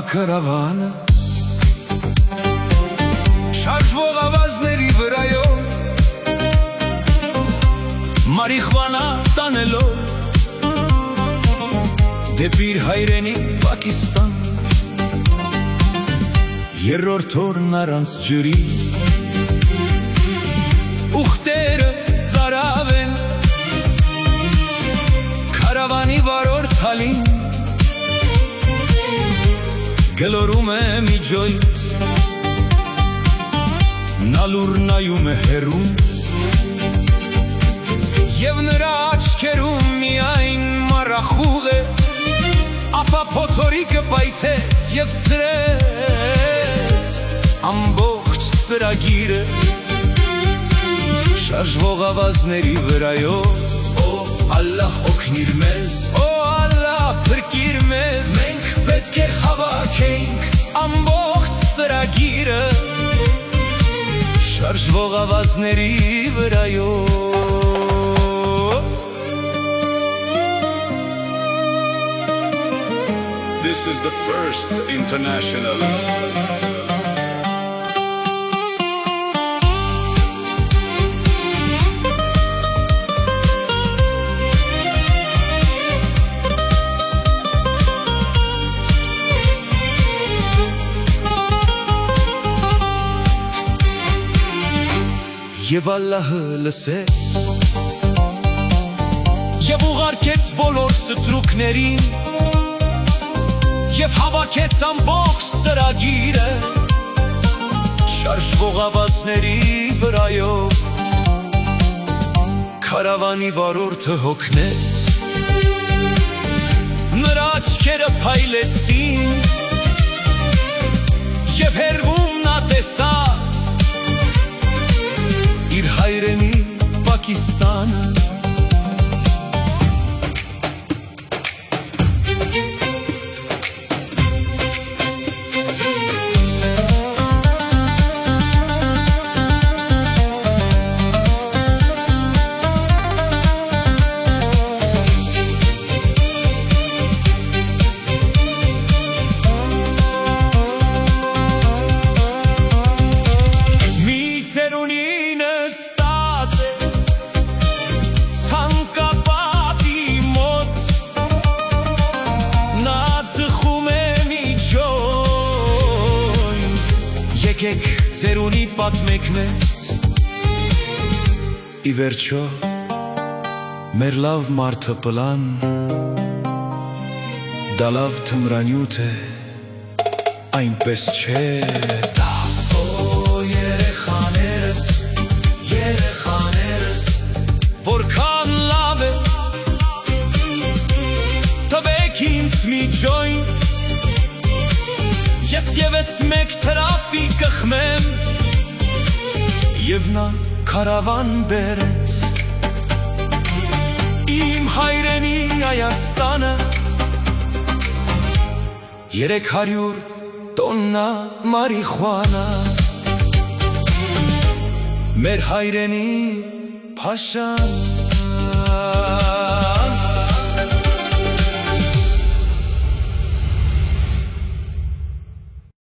կարավանը շարժվող ավազների վրայով մարիխվանա տանելով դեպի իր հայրենի Պակիստան երրորդ օրն առանց ջրի ուխտերը ծարավ են Կարավանի վարորդ հալին գլորում է միջոյց նա լուր նայում է հեռուն և նրա աչքերում միայն մառախուղ է ապա փոթորիկը պայթեց և ցրեց ամբողջ ծրագիրը շարժվող ավազների վրայով Օ Ալլահ օգնիր մեզ Օ Ալլահ փրկիր մեզ Մենք պետք է հավաքենք ամբողջ ծրագիրը շարժվող ավազների վրայով This is the first international Եվ Ալլահը լսեց Եվ ուղարկեց բոլոր ստրուկներին Եվ հավաքեց ամբողջ ծրագիրը Շարժվող ավազների վրայով Կարավանի վարորդը հոգնեց Նրա աչքերը փայլեցին Եվ հեռվում նա տեսավ իր հայրենի Պակիստանը Եկեք ծերունի պատմեք մեզ Ի վերջո մեր լավ մարդը պլան Դա լավ թմրանյութ է այնպես չէ դա Օ երեխաներս, երեխաներս Որքան լավ է Տվեք ինձ մի ջոյնտ Ես ևս մեկ թրավի կխմեմ Եվ նա կարավան բերեց Իմ հայրենի Հայաստանը 300 տոննա մարիխուանա Մեր հայրենի Փաշան